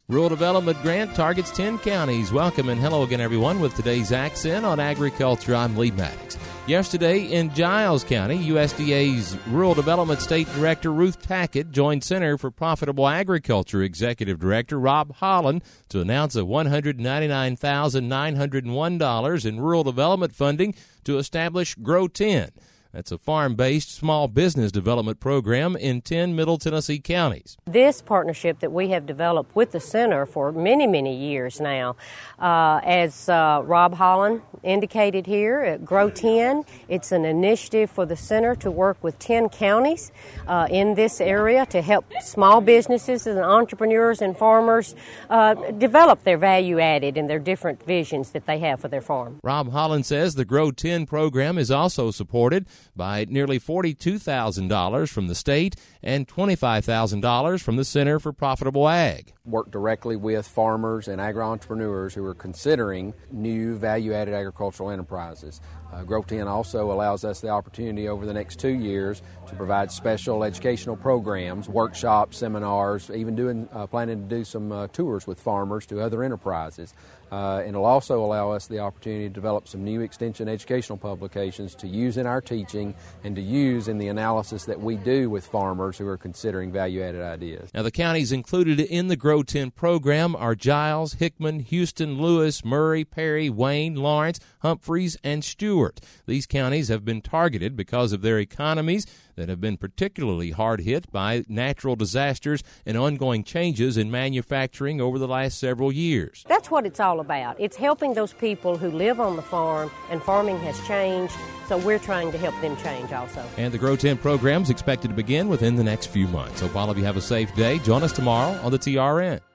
Rural Development Grant targets 10 counties. Welcome and hello again, everyone, with today's Accent on Agriculture. I'm Lee Maddox. Yesterday in Giles County, USDA's Rural Development State Director Ruth Tackett joined Center for Profitable Agriculture Executive Director Rob Holland to announce a $199,901 in rural development funding to establish Grow 10. That's a farm-based small business development program in 10 Middle Tennessee counties. This partnership that we have developed with the center for many, many years now, as Rob Holland indicated here at Grow 10, it's an initiative for the center to work with 10 counties in this area to help small businesses and entrepreneurs and farmers develop their value added and their different visions that they have for their farm. Rob Holland says the Grow 10 program is also supported by nearly $42,000 from the state and $25,000 from the Center for Profitable Ag. Work directly with farmers and agri-entrepreneurs who are considering new value-added agricultural enterprises. Grow 10 also allows us the opportunity over the next 2 years to provide special educational programs, workshops, seminars, even planning to do some tours with farmers to other enterprises. And it'll also allow us the opportunity to develop some new extension educational publications to use in our teaching and to use in the analysis that we do with farmers who are considering value-added ideas. Now, the counties included in the Grow 10 program are Giles, Hickman, Houston, Lewis, Murray, Perry, Wayne, Lawrence, Humphreys, and Stewart. These counties have been targeted because of their economies that have been particularly hard hit by natural disasters and ongoing changes in manufacturing over the last several years. That's what it's all about. It's helping those people who live on the farm, and farming has changed, so we're trying to help them change also. And the Grow 10 program is expected to begin within the next few months. Hope all of you have a safe day. Join us tomorrow on the TRN.